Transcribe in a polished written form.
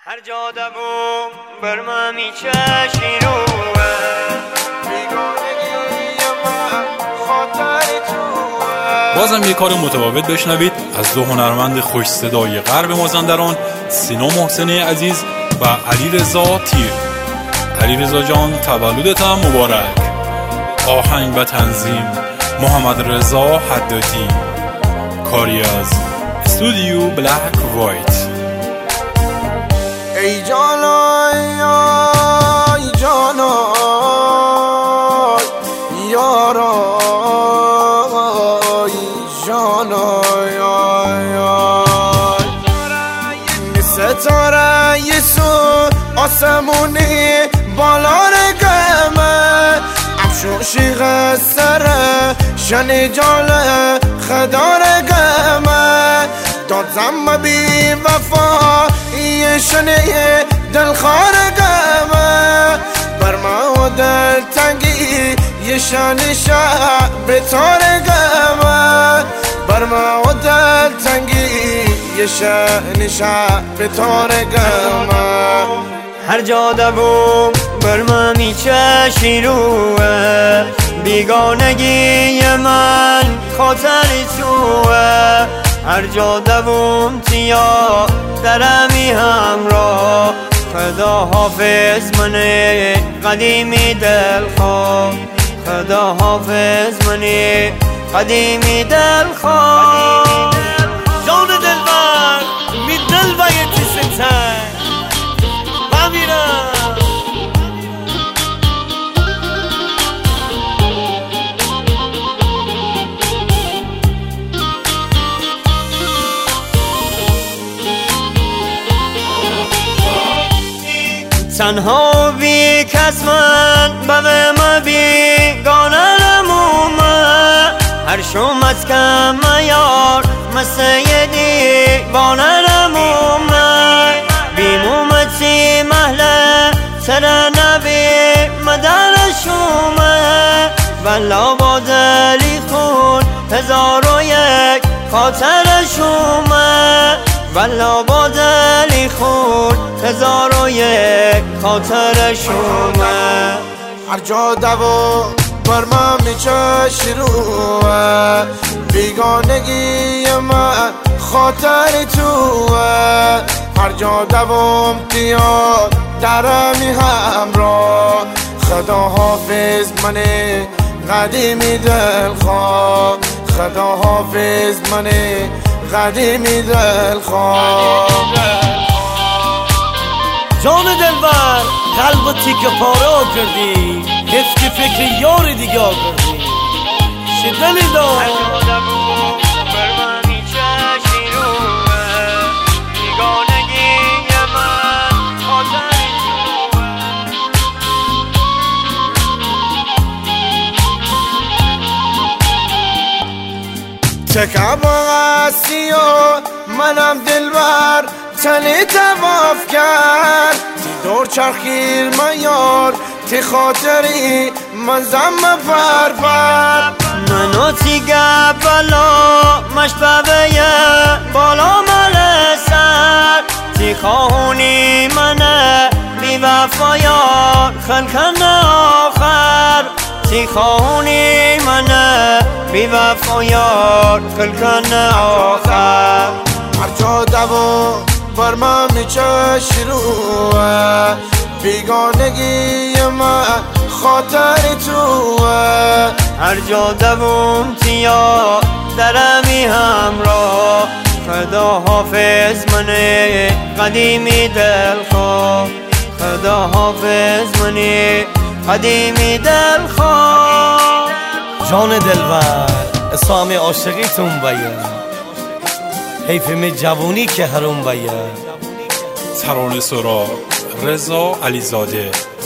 هر جا دوم بر من میچشی روه بیگانگی من خاطر توه. بازم یک کار متفاوت بشنوید از دو هنرمند خوش صدای غرب مازندران، سینا محسنی عزیز و علیرضا تیر. علیرضا جان تولدت هم مبارک. آهنگ و تنظیم محمد رضا حدادی. کاری از استودیو بلک وایت. ای جانای ای جانای یارای جانای ستاره یسو آسمونی بالا رگمه افشوشی غسره شنی جاله خدا رگمه داد زم بی وفا شنه دل خارگمه بر ما و دل تنگی یه شب بتارگمه بر ما و دل تنگی یه شب بتارگمه. هر جا دوم بر من میچشی روه بیگانگی من خاطر توه. هر جا دوم تیا درمی همراه خدا حافظ منی قدیمی دلخواه. خدا حافظ منی قدیمی دلخواه. جان دلبر می دل و یتی ستن بمیرم. تنها بی کس من به ما بیگانه نمومه. هر شومت کم یار مثل یه دیوانه نمومه. بیمومتی محله سر نبی مدرشومه. ولا با دلی خون 1001 خاطرشومه. ولا با دلی خون 1001 خاطرشومه. هر جا دوم بر من میچشی روه بیگانگی من خاطر توه. هر جا دوم تیا درمی همراه خدا حافظ منی قدیمی دلخواه. خدا حافظ منی قدیمی دلخواه. جان دلبر قلب تیکه پاره کردی حس که فکر یار دیگه کردی چه دلی دار. چکم آسی و منم دلبر تنی تواف کرد تی دور چرخیر من یار تی خاطری من زم فرفر. منو تی گبلا مشبه بالا ملسر. تی خواهونی منه بی وفا یار خلکن آخر. تی خواهونی منه بی وفا یار خلکن آخر. هر جا دوم بر من میچشی روه بیگانگی من خاطر توه. هر جا دوم تیا درمی همراه خدا حافظ منی قدیمی دلخواه. خدا حافظ منی قدیمی دلخواه. جان دلبر اسام عاشقیتون بیان حیف می جوونی که هرون بیان. ترانه سرا رضا علیزاده.